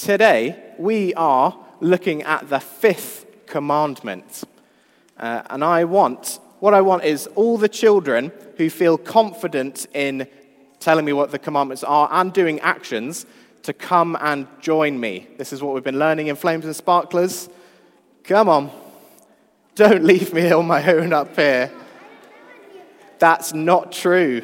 Today, we are looking at the fifth commandment. And what I want is all the children who feel confident in telling me what the commandments are and doing actions to come and join me. This is what we've been learning in Flames and Sparklers. Come on. Don't leave me on my own up here. That's not true.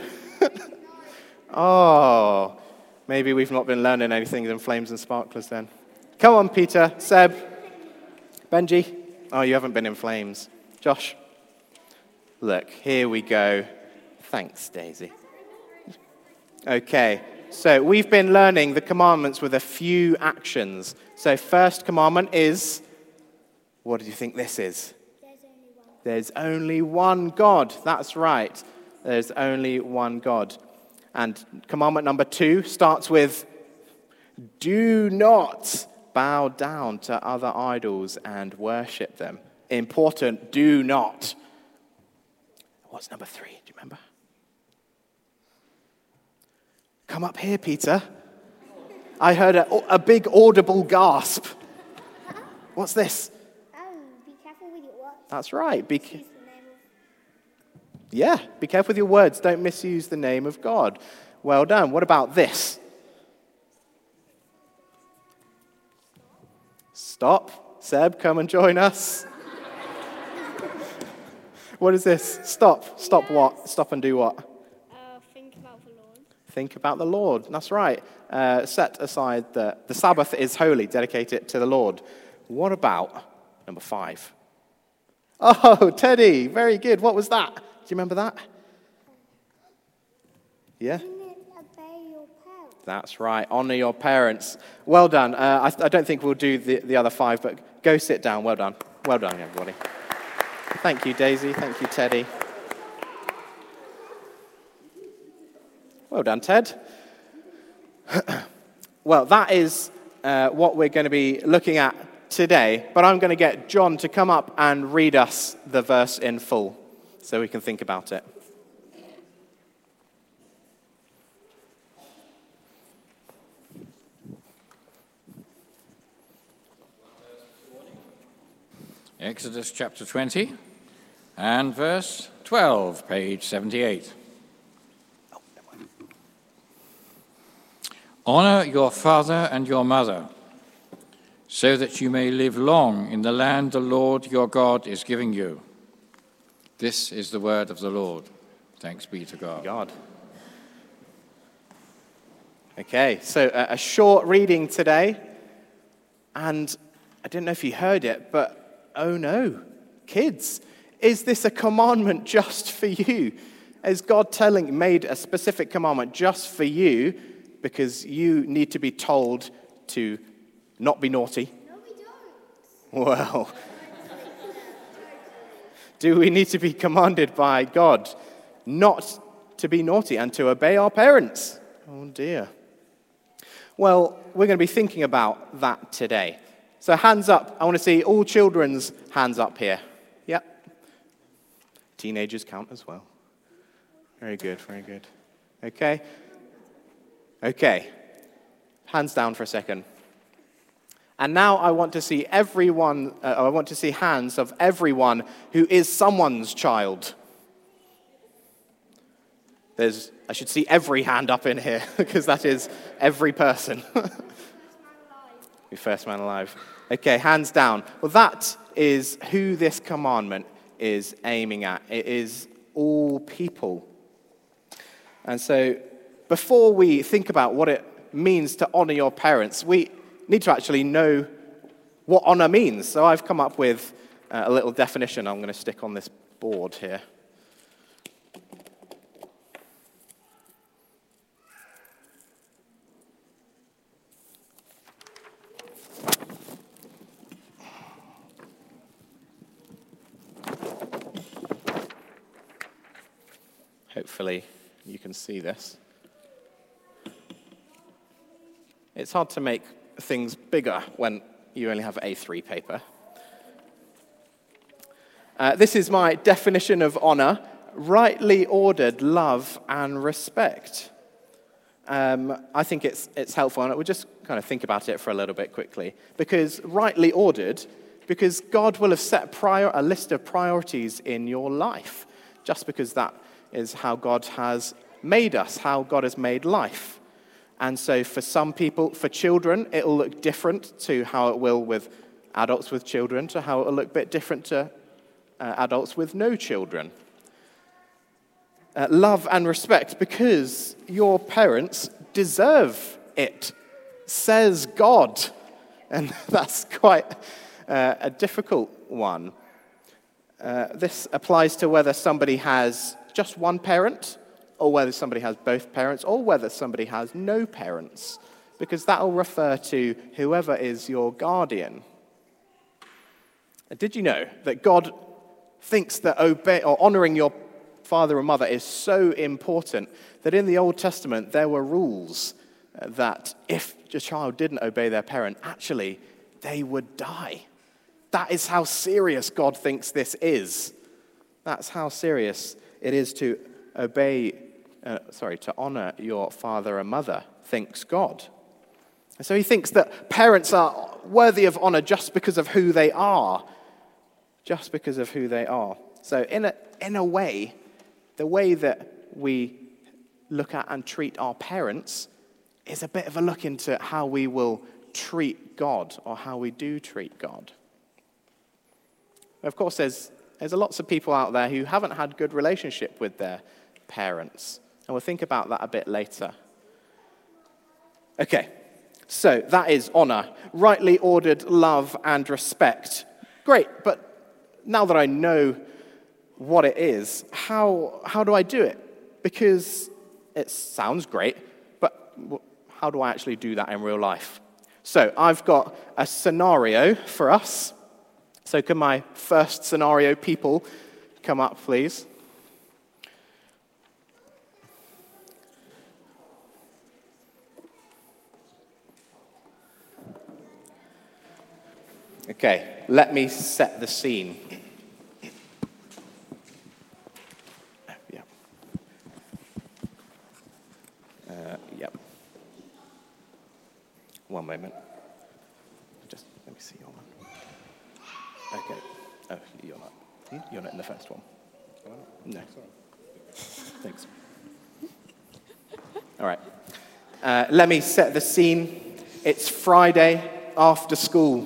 Oh, maybe we've not been learning anything in Flames and Sparklers then. Come on, Peter, Seb, Benji. Oh, you haven't been in Flames. Josh. Look, here we go. Thanks, Daisy. Okay, so we've been learning the commandments with a few actions. So first commandment is, what do you think this is? There's only one God. That's right. There's only one God. And commandment number 2 starts with, do not bow down to other idols and worship them. Important, do not. What's number 3? Do you remember? Come up here, Peter. I heard a big audible gasp. What's this? Be careful with your words. That's right. Be careful with your words. Don't misuse the name of God. Well done. What about this? Stop. Seb, come and join us. What is this? Stop. Stop what? Stop and do what? Think about the Lord. Think about the Lord. That's right. Set aside the Sabbath is holy. Dedicate it to the Lord. What about number 5? Oh, Teddy. Very good. What was that? Do you remember that? Yeah? Obey your parents. That's right. Honor your parents. Well done. I don't think we'll do the other 5, but go sit down. Well done. Well done, everybody. Thank you, Daisy. Thank you, Teddy. Well done, Ted. Well, that is what we're going to be looking at today, but I'm going to get John to come up and read us the verse in full so we can think about it. Exodus chapter 20 and verse 12, page 78. Honor your father and your mother, so that you may live long in the land the Lord your God is giving you. This is the word of the Lord. Thanks be to God. Okay, so a short reading today, and I didn't know if you heard it, but oh no, kids, is this a commandment just for you? Is God made a specific commandment just for you because you need to be told to not be naughty? No, we don't. Well, do we need to be commanded by God not to be naughty and to obey our parents? Oh dear. Well, we're going to be thinking about that today. So hands up. I want to see all children's hands up here. Yep. Teenagers count as well. Very good, very good. Okay. Hands down for a second. And now I want to see hands of everyone who is someone's child. I should see every hand up in here, because that is every person. Be first man alive. Okay, hands down. Well, that is who this commandment is aiming at. It is all people. And so, before we think about what it means to honor your parents, we need to actually know what honor means. So I've come up with a little definition I'm going to stick on this board here. Hopefully you can see this. It's hard to make things bigger when you only have A3 paper. This is my definition of honor: rightly ordered love and respect. I think it's helpful, and we'll just kind of think about it for a little bit quickly. Because rightly ordered, because God will have set a list of priorities in your life, just because that is how God has made us, how God has made life. And so for some people, for children, it will look different to how it will with adults with children, to how it will look a bit different to adults with no children. Love and respect, because your parents deserve it, says God. And that's quite a difficult one. This applies to whether somebody has just one parent, or whether somebody has both parents, or whether somebody has no parents, because that will refer to whoever is your guardian. Did you know that God thinks that honoring your father and mother is so important that in the Old Testament there were rules that if a child didn't obey their parent, actually they would die. That is how serious God thinks this is. That's how serious it is to to honor your father and mother, thinks God. And so he thinks that parents are worthy of honor just because of who they are. Just because of who they are. So in a way, the way that we look at and treat our parents is a bit of a look into how we will treat God, or how we do treat God. Of course, there's lots of people out there who haven't had good relationship with their parents, and we'll think about that a bit later. Okay, so that is honor, rightly ordered love and respect. Great, but now that I know what it is, how do I do it? Because it sounds great, but how do I actually do that in real life? So I've got a scenario for us. So can my first scenario people come up, please? Okay, let me set the scene. Yep. One moment. Just let me see your one. Okay. Oh, you're not. You're not in the first one. No. Thanks. All right. Let me set the scene. It's Friday after school.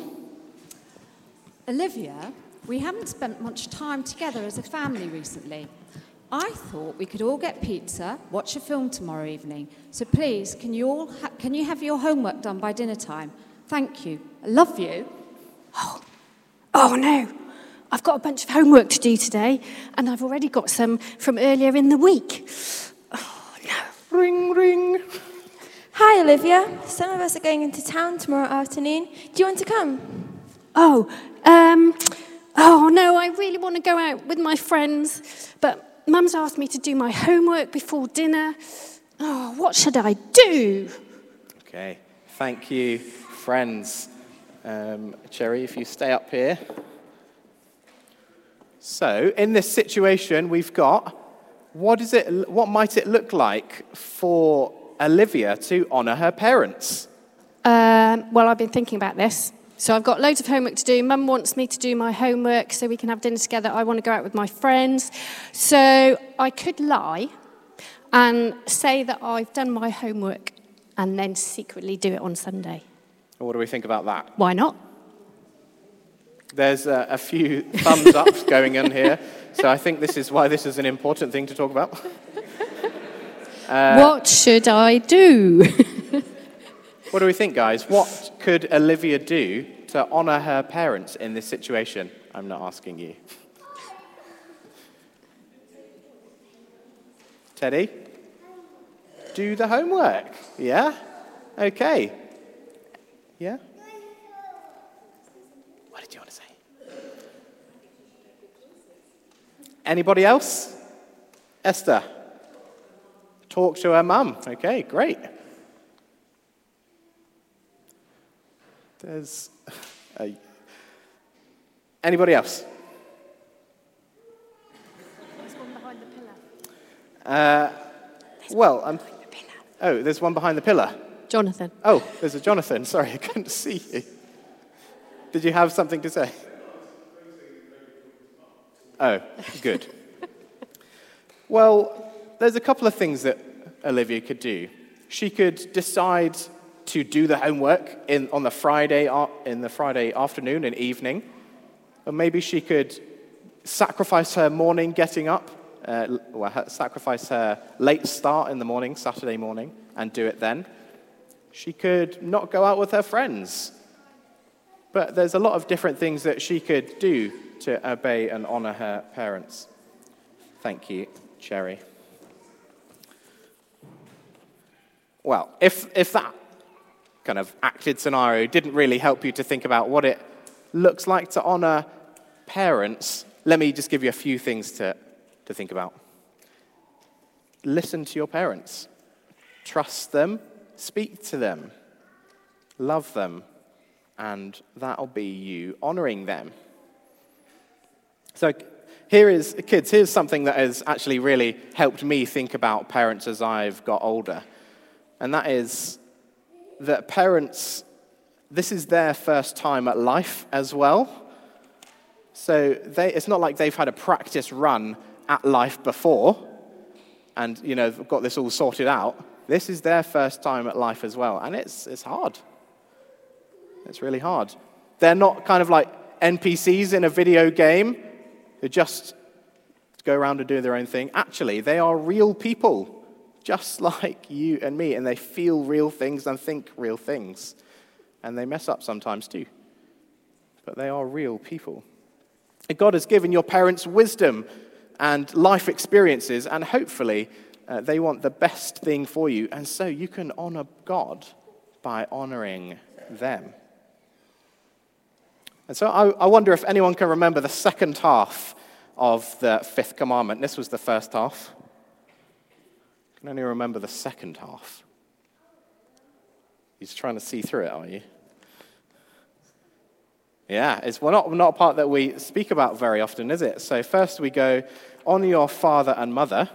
Olivia, we haven't spent much time together as a family recently. I thought we could all get pizza, watch a film tomorrow evening. So please, can you have your homework done by dinner time? Thank you. I love you. Oh no, I've got a bunch of homework to do today, and I've already got some from earlier in the week. Oh no. Ring, ring. Hi, Olivia. Some of us are going into town tomorrow afternoon. Do you want to come? Oh no, I really want to go out with my friends, but Mum's asked me to do my homework before dinner. Oh, what should I do? Okay, thank you, friends. Cherry, if you stay up here. So, in this situation, we've got, what might it look like for Olivia to honor her parents? Well, I've been thinking about this. So I've got loads of homework to do. Mum wants me to do my homework so we can have dinner together. I want to go out with my friends. So I could lie and say that I've done my homework and then secretly do it on Sunday. What do we think about that? Why not? There's a few thumbs up going on here, so I think this is why this is an important thing to talk about. What should I do? What do we think, guys? What could Olivia do to honor her parents in this situation? I'm not asking you. Teddy? Do the homework. Yeah? Okay. Yeah? What did you want to say? Anybody else? Esther? Talk to her mum. Okay, great. There's anybody else? There's one behind the pillar. There's one behind the pillar. Do Jonathan. Oh, there's a Jonathan. Sorry, I couldn't see you. Did you have something to say? Oh, good. Well, there's a couple of things that Olivia could do. She could decide to do the homework on the Friday afternoon and evening, or maybe she could sacrifice her morning getting up, sacrifice her late start in the morning, Saturday morning, and do it then. She could not go out with her friends. But there's a lot of different things that she could do to obey and honor her parents. Thank you, Cherry. Well, if that kind of acted scenario didn't really help you to think about what it looks like to honor parents, let me just give you a few things to think about. Listen to your parents. Trust them. Speak to them. Love them. And that'll be you honoring them. So here's something that has actually really helped me think about parents as I've got older. And that is that parents, this is their first time at life as well. So it's not like they've had a practice run at life before and, got this all sorted out. This is their first time at life as well. And it's hard. It's really hard. They're not kind of like NPCs in a video game who just go around and do their own thing. Actually, they are real people, just like you and me, and they feel real things and think real things. And they mess up sometimes too. But they are real people. And God has given your parents wisdom and life experiences, and hopefully they want the best thing for you. And so you can honor God by honoring them. And so I wonder if anyone can remember the second half of the fifth commandment. This was the first half. I can only remember the second half. You're trying to see through it, are you? Yeah, it's not a part that we speak about very often, is it? So first we go, honor your father and mother,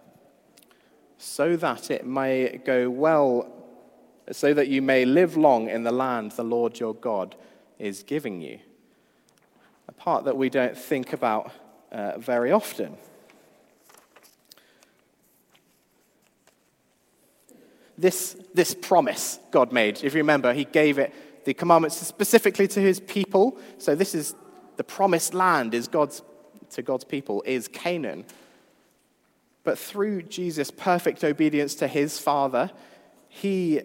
so that it may go well, so that you may live long in the land the Lord your God is giving you. A part that we don't think about very often. This promise God made, if you remember, he gave the commandments specifically to his people. So this is the promised land to God's people is Canaan. But through Jesus' perfect obedience to his Father, we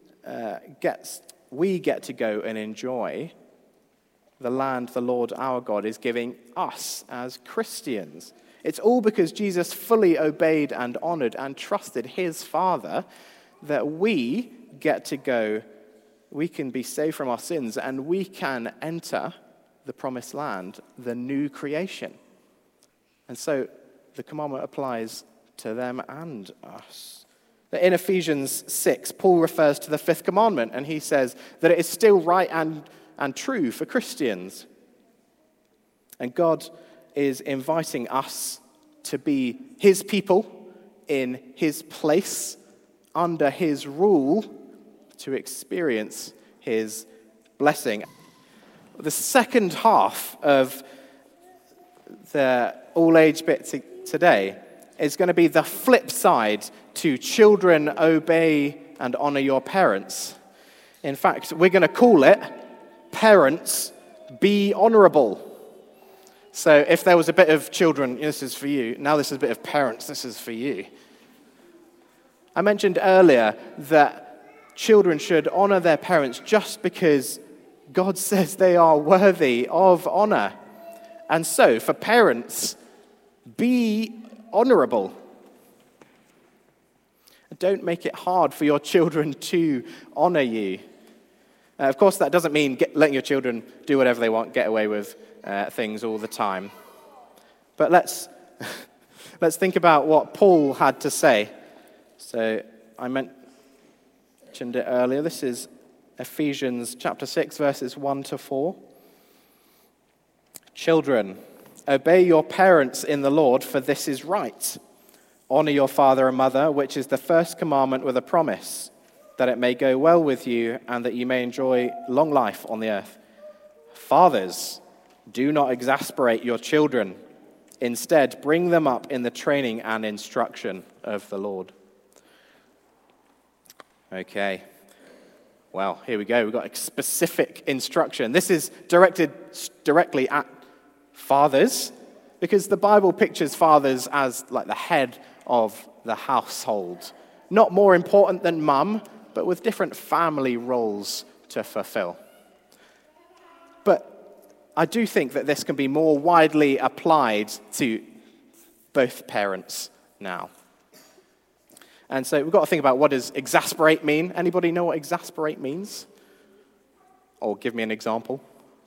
get to go and enjoy the land the Lord our God is giving us as Christians. It's all because Jesus fully obeyed and honored and trusted his Father that we get to go, we can be saved from our sins, and we can enter the promised land, the new creation. And so the commandment applies to them and us. In Ephesians 6, Paul refers to the fifth commandment, and he says that it is still right and true for Christians. And God is inviting us to be his people in his place, under his rule, to experience his blessing. The second half of the all-age bit today is going to be the flip side to children obey and honor your parents. In fact, we're going to call it Parents Be Honorable. So if there was a bit of children, this is for you. Now this is a bit of parents, this is for you. I mentioned earlier that children should honor their parents just because God says they are worthy of honor. And so, for parents, be honorable. Don't make it hard for your children to honor you. Of course, that doesn't mean letting your children do whatever they want, get away with things all the time. But let's think about what Paul had to say. So I mentioned it earlier. This is Ephesians chapter 6, verses 1 to 4. Children, obey your parents in the Lord, for this is right. Honor your father and mother, which is the first commandment with a promise, that it may go well with you and that you may enjoy long life on the earth. Fathers, do not exasperate your children. Instead, bring them up in the training and instruction of the Lord. Okay. Well, here we go. We've got a specific instruction. This is directed directly at fathers, because the Bible pictures fathers as like the head of the household. Not more important than mum, but with different family roles to fulfill. But I do think that this can be more widely applied to both parents now. And so we've got to think about, what does exasperate mean? Anybody know what exasperate means? Or give me an example.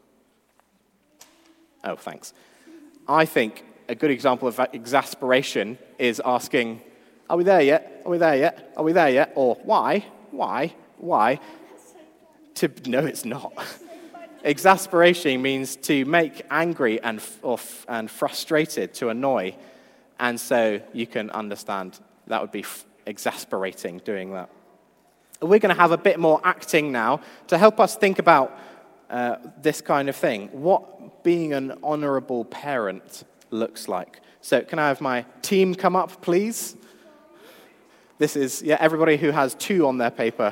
Oh, thanks. I think a good example of exasperation is asking, are we there yet? Are we there yet? Are we there yet? Or why? No, it's not. Exasperation means to make angry and frustrated, to annoy. And so you can understand that would be exasperating doing that. We're going to have a bit more acting now to help us think about this kind of thing, what being an honorable parent looks like. So can I have my team come up, please? This is, everybody who has 2 on their paper.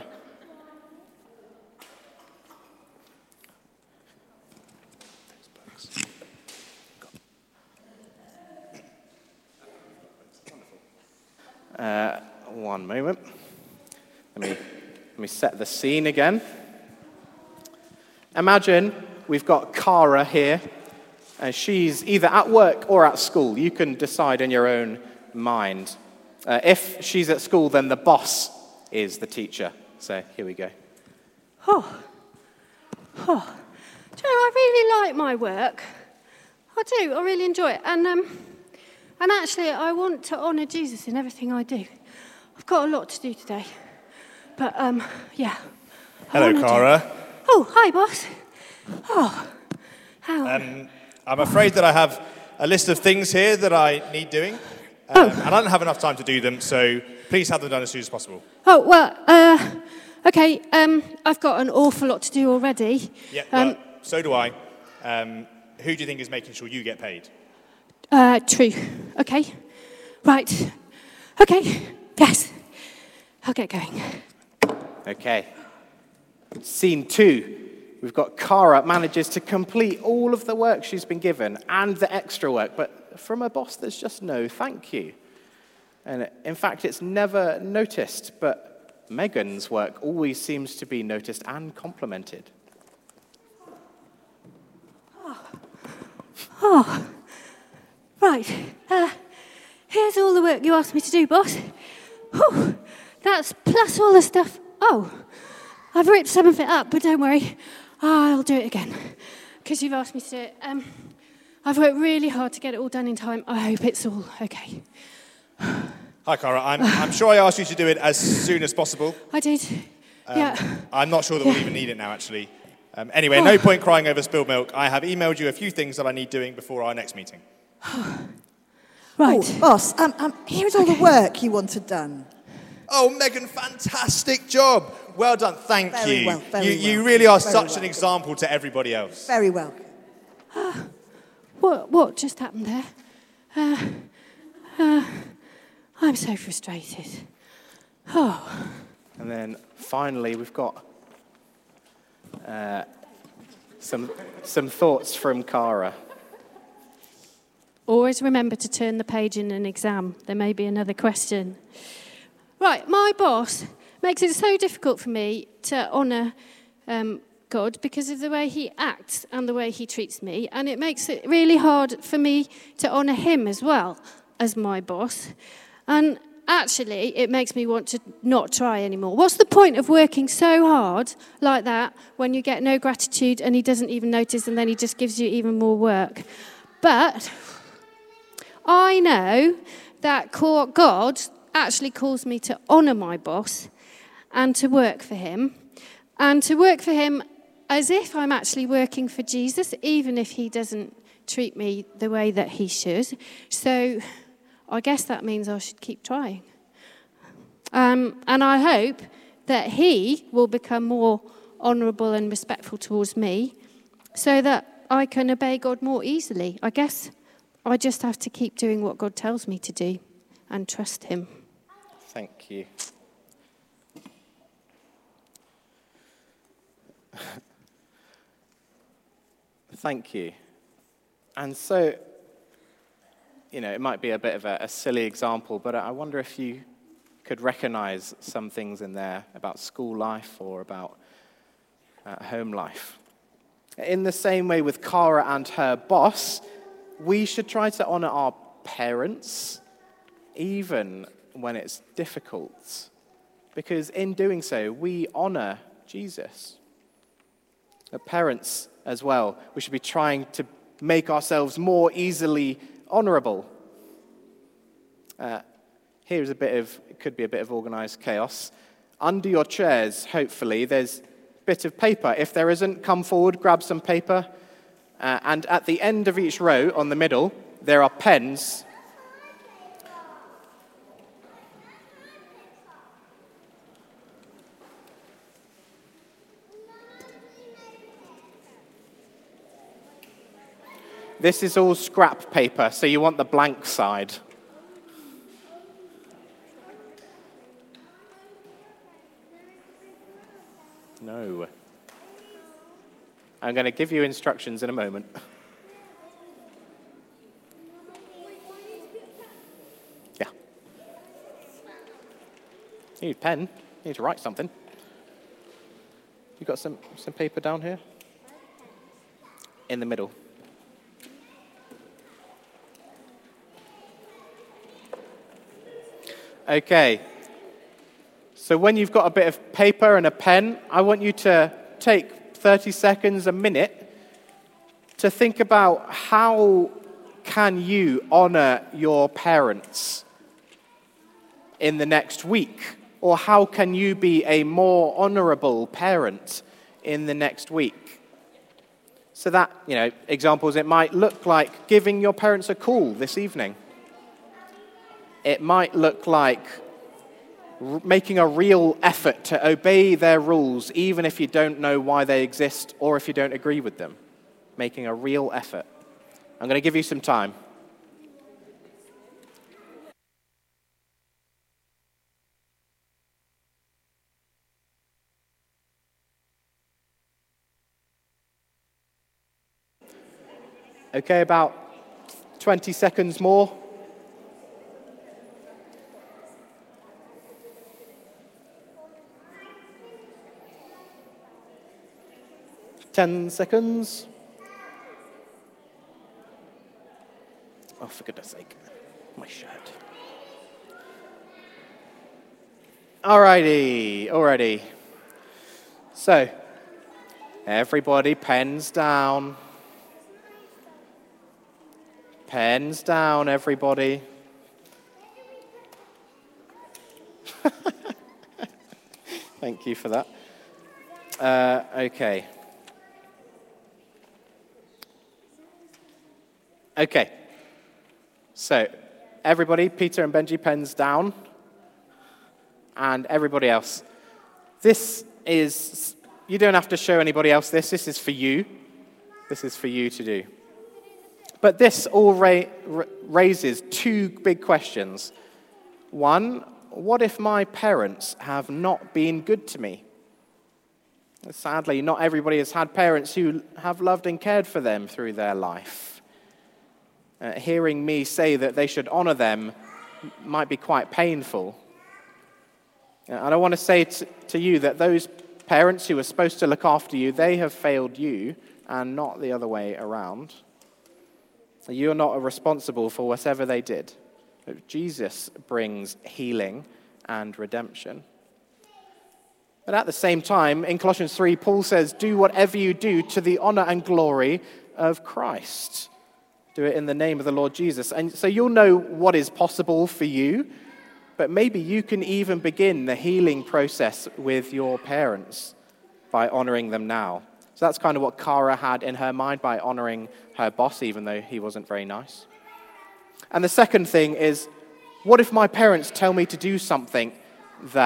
One moment. Let me set the scene again. Imagine we've got Cara here, and she's either at work or at school. You can decide in your own mind. If she's at school, then the boss is the teacher. So here we go. Do you know, I really like my work. I do. I really enjoy it. And actually, I want to honour Jesus in everything I do. I've got a lot to do today. But, yeah. Hello, Cara. Oh, hi, boss. Oh, how? I'm afraid that I have a list of things here that I need doing. And I don't have enough time to do them, so please have them done as soon as possible. Oh, well, okay, I've got an awful lot to do already. Yeah, well, so do I. Who do you think is making sure you get paid? True. Okay. Right. Okay. Yes. I'll get going. Okay. Scene 2. We've got Cara manages to complete all of the work she's been given and the extra work, but from her boss there's just no thank you. And in fact, it's never noticed, but Megan's work always seems to be noticed and complimented. Oh. Right. Here's all the work you asked me to do, boss. Whew. That's plus all the stuff. Oh, I've ripped some of it up, but don't worry. I'll do it again, because you've asked me to do it. I've worked really hard to get it all done in time. I hope it's all okay. Hi, Cara. I'm sure I asked you to do it as soon as possible. I did. Yeah. I'm not sure that we'll even need it now, actually. Anyway, no point crying over spilled milk. I have emailed you a few things that I need doing before our next meeting. Right. Oh, boss, here's all the work you wanted done. Oh, Megan, fantastic job. Well done. Thank Very you. well, very You well. really are Very such well. an example to everybody else. Very well. What just happened there? I'm so frustrated. Oh. And then finally we've got some thoughts from Cara. Always remember to turn the page in an exam. There may be another question. Right, my boss makes it so difficult for me to honour God because of the way he acts and the way he treats me. And it makes it really hard for me to honour him as well as my boss. And actually, it makes me want to not try anymore. What's the point of working so hard like that when you get no gratitude and he doesn't even notice and then he just gives you even more work? But I know that God actually calls me to honour my boss and to work for him. And to work for him as if I'm actually working for Jesus, even if he doesn't treat me the way that he should. So I guess that means I should keep trying. And I hope that he will become more honourable and respectful towards me so that I can obey God more easily. I guess I just have to keep doing what God tells me to do and trust him. Thank you. Thank you. And so, it might be a bit of a silly example, but I wonder if you could recognize some things in there about school life or about home life. In the same way with Cara and her boss, we should try to honor our parents, even when it's difficult, because in doing so, we honor Jesus. Parents as well, we should be trying to make ourselves more easily honorable. Here's it could be a bit of organized chaos. Under your chairs, hopefully, there's a bit of paper. If there isn't, come forward, grab some paper. And at the end of each row, on the middle, there are pens. This is all scrap paper, so you want the blank side. No. I'm going to give you instructions in a moment. Yeah. You need a pen. You need to write something. You got some paper down here? In the middle. Okay. So when you've got a bit of paper and a pen, I want you to take 30 seconds, a minute, to think about how can you honor your parents in the next week? Or how can you be a more honorable parent in the next week? So that, examples, it might look like giving your parents a call this evening. It might look like making a real effort to obey their rules, even if you don't know why they exist or if you don't agree with them. Making a real effort. I'm going to give you some time. Okay, about 20 seconds more. 10 seconds. Oh, for goodness sake. My shirt. Alrighty. So, everybody, pens down. Pens down, everybody. Thank you for that. Okay, so everybody, Peter and Benji, pens down, and everybody else. This is, you don't have to show anybody else this is for you. This is for you to do. But this all raises two big questions. One, what if my parents have not been good to me? Sadly, not everybody has had parents who have loved and cared for them through their life. Hearing me say that they should honor them might be quite painful. And I want to say to you that those parents who are supposed to look after you, they have failed you and not the other way around. You're not responsible for whatever they did. Jesus brings healing and redemption. But at the same time, in Colossians 3, Paul says, do whatever you do to the honor and glory of Christ. Do it in the name of the Lord Jesus. And so you'll know what is possible for you, but maybe you can even begin the healing process with your parents by honoring them now. So that's kind of what Cara had in her mind by honoring her boss, even though he wasn't very nice. And the second thing is, what if my parents tell me to do something that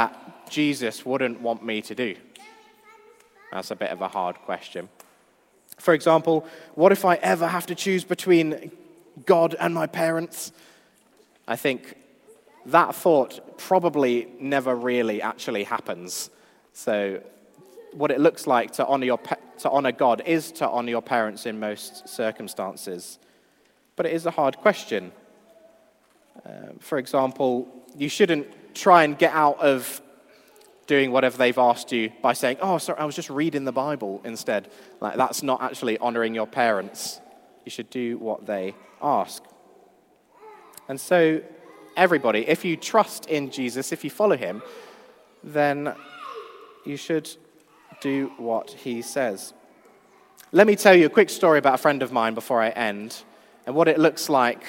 Jesus wouldn't want me to do? That's a bit of a hard question. For example, what if I ever have to choose between God and my parents? I think that thought probably never really actually happens. So what it looks like to honor God is to honor your parents in most circumstances. But it is a hard question. For example, you shouldn't try and get out of doing whatever they've asked you by saying, oh, sorry, I was just reading the Bible instead. Like, that's not actually honoring your parents. You should do what they ask. And so, everybody, if you trust in Jesus, if you follow him, then you should do what he says. Let me tell you a quick story about a friend of mine before I end, and what it looks like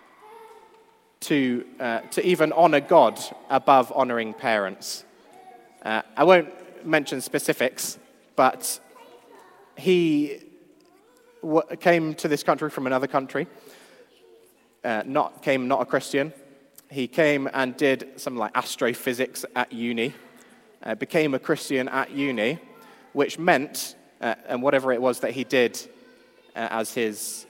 to even honor God above honoring parents. I won't mention specifics, but he came to this country from another country, not a Christian. He came and did some like astrophysics at uni, became a Christian at uni, which meant, and whatever it was that he did as his,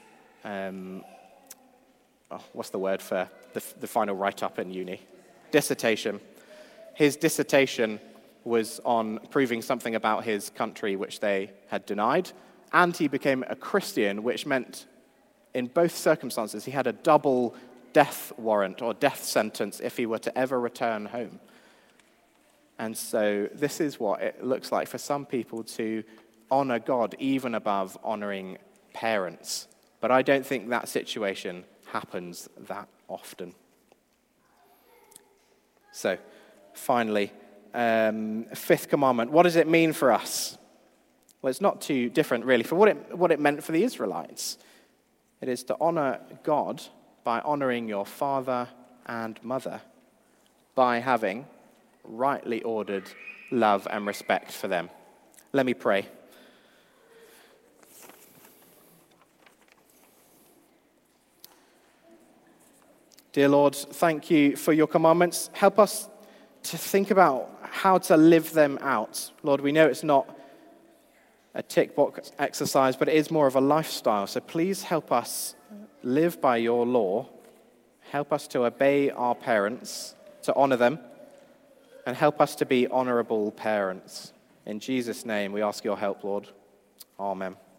what's the word for the final write-up in uni? Dissertation. His dissertation was on proving something about his country which they had denied, and he became a Christian, which meant in both circumstances he had a double death warrant or death sentence if he were to ever return home. And so this is what it looks like for some people to honor God even above honoring parents. But I don't think that situation happens that often. So, finally, fifth commandment. What does it mean for us? Well, it's not too different, really, for what it meant for the Israelites. It is to honor God by honoring your father and mother, by having rightly ordered love and respect for them. Let me pray. Dear Lord, thank you for your commandments. Help us to think about how to live them out. Lord, we know it's not a tick box exercise, but it is more of a lifestyle. So please help us live by your law. Help us to obey our parents, to honor them, and help us to be honorable parents. In Jesus' name, we ask your help, Lord. Amen.